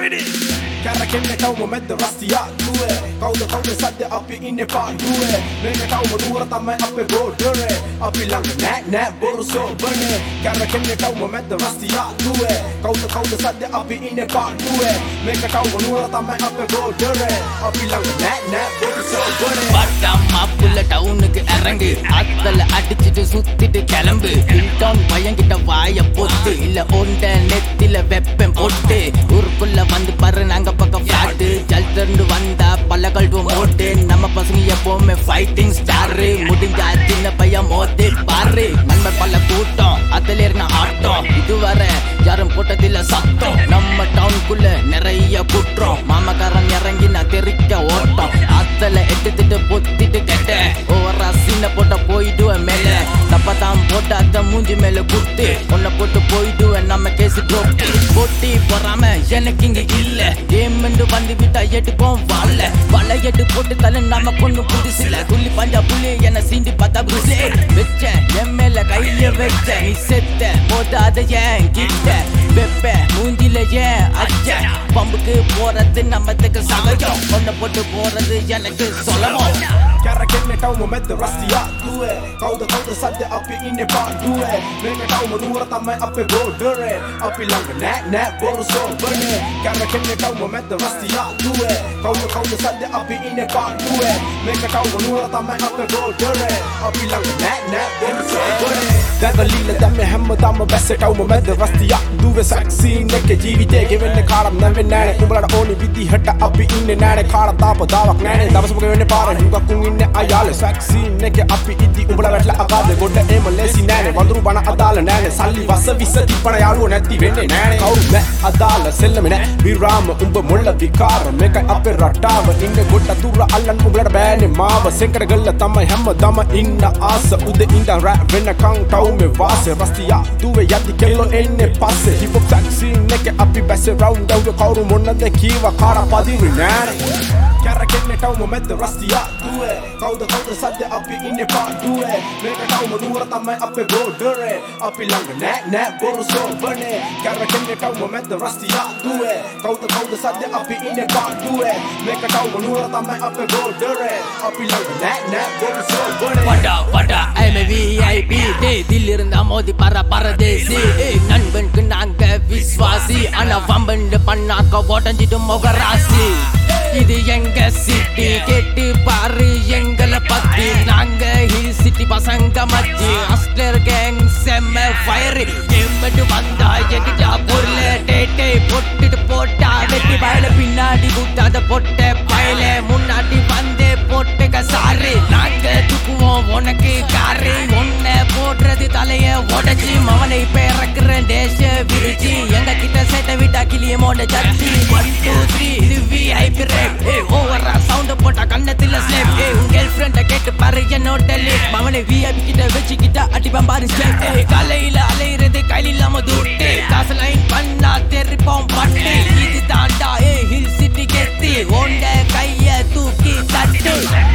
Kärräkenne kauma mättä rastia tue Kautta sadde appi inne paadue Mene kauma nuoratamme appe bordere Appi lange nä borso bane Kärräkenne kauma mättä rastia tue Kautta sadde appi inne paadue Mene kauma nuoratamme appe bordere Appi lange nä borso bane Pattamma புள்ள டவுனுக்கு இறங்கு அத்தல அடிச்சிட்டு சுத்திட்டு கிளம்பு இன்டோன் பையன்கிட்ட வாய பொத்து இல்ல ஒண்ட நெத்தில வெப்பம் போட்டு ஊருக்குள்ள வந்து பாரு நாங்க பக்கம் ஃபிளாட்டு ஜல்தண்டு வந்தா பல்ல கழுவு மோட்டு நம்ம பசங்க எப்பவுமே ஃபைட்டிங் ஸ்டார் முடிஞ்சா சின்ன பையன் மோதி பாரு நண்பர் பல்ல கூட்டம் அதுல இருந்த ஆட்டம் இதுவரை யாரும் போட்டதில்ல சத்தம் நம்ம டவுனுக்குள்ள நிறைய குற்றம் மாமக்காரன் இறங்கி நான் தெரிக்க ஓட்டம் அத்தல எடுத்துட்டு பொத்திட்டு கேட்ட ஓவரா சீன போட்ட போயிடுவேன் மேல தப்பதான் போட்ட அத்த மூஞ்சி மேல குத்து உன்னை போட்டு போயிடுவேன் நம்ம கேசு போட்டி போறாம எனக்கு இங்க இல்ல ஏமெண்டு வந்து விட்டா எடுப்போம் வலை எட்டு போட்டு தலை நம்ம கொண்டு புதுசில்ல துள்ளி பஞ்சா புள்ளி என்ன சீண்டி பார்த்தா புசே வச்சேன் என் மேல கைய வச்ச நீ செத்த போதாத ஏன் கிட்ட வெப்ப மூஞ்சில ஏன் அச்ச பம்புக்கு போறது நம்மத்துக்கு சகஜம் ஒன்ன போட்டு போறது எனக்கு சொல்லணும் Kärräkenne kauma mättä rastia tue Kautta sadde appi inne paadue Mene kauma nuoratamme appe bordere Appi lange nä borso bane Kärräkenne kauma mättä rastia tue Kautta sadde appi inne paadue Mene kauma nuoratamme appe bordere Appi lange nä borso bane Tätä lille tämme hämmötamme vässe kauma mättä rastia tue Saksiin neke ජීවිතේ ගෙවෙන්න කාරම් නැවෙන්නේ නෑනේ නුඹලට ඕනි විදිහට අපි ඉන්නේ නෑනේ කාට තාපදාවක් නෑනේ දවසම ගෙවෙන්නේ පාර හුඟක් ඉන්නේ අයාලේ vaccine එක අපි ඉදි උඹලා වැටලා අගාදේ ගොඩ එම ලේසි නෑනේ වඳුරු බණ අදාළ නෑනේ සල්ලි වස විස තිබ්බන යාළුවෝ නැති වෙන්නේ නෑනේ කවුරු නෑ අදාළ සෙල්ලම නෑ විරාම උඹ මොල්ල විකාර මේකයි අපේ රටාව ඉන්නේ ගොඩ දුර අල්ලන්න උඹලට බෑනේ මාව සෙන්කර ගල්ල තමයි හැමදාම ඉන්න ආස උදේ ඉඳන් රැ වෙනකන් ටවුමේ වාසේ රස්තියා දුවේ යද්දි කෙල්ලෝ එන්නේ පස්සේ hip hop vaccine එක අපි බැස්සේ round out කවුරු මොනද කීවා කාට පදිරි නෑනේ Kärräkenne kauma mättä rastia tue Kautta sadde appi inne paadue Mene kauma nuoratamme appe bordere Appi lange nä borso bane Kärräkenne kauma mättä rastia tue Kautta sadde appi inne paadue Mene kauma nuoratamme appe bordere Appi lange nä borso bane vada I'm a VIP தில் இருந்தா மோதி பரதேசி நண்பனுக்கு நாங்க விஸ்வாசி ஆனா வம்பண்டு பண்ணாக்க ஓட்டஞ்சிட்டு முகராசி இது எங்க city கேட்டு பாரு எங்கள பத்தி நாங்க ஹில் சிட்டி பசங்க மச்சி ஹஸ்லர் கேங் செம்ம ஃபயர் எம்மட்டு வந்தா எடிட்டா பொருள டேட்டே போட்டுட்டு போட்டா வெட்டி பயல பின்னாடி கூட்டாத பொட்ட பயல முன்னாடி வந்தே போட்டுக்க சாரு நாங்க துக்குவோம் உனக்கு காரு ஒன்ன போடுறது தலைய உடச்சி மவனை பேரக்குற தேச விரிச்சி எங்க கிட்ட சேட்ட விட்டா கிளியமோட ஜட்டி 1 2 3 இது VIP ரேப் ஓவரா சவுண்ட் போட்டா கண்ணத்துல ஸ்லேப் உன் கேர்ள் ஃப்ரெண்ட கேட்டு பாரு என்னோட லேப் மவனை VIP கிட்ட வச்சுக்கிட்டா அடிப்பான் பாரு ஸ்லேப் காலையில அலையிறது கையில இல்லாம துட்டு காசு லைன் பண்ணா தெரிப்போம் பட்டு இது தாண்டா ஹில் சிட்டி கெத்தி ஓண்ட கைய தூக்கி தட்டு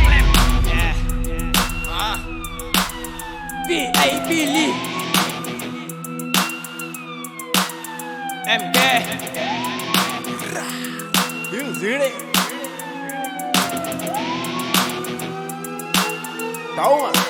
VIP Lee MK Hill City Tahu nggak?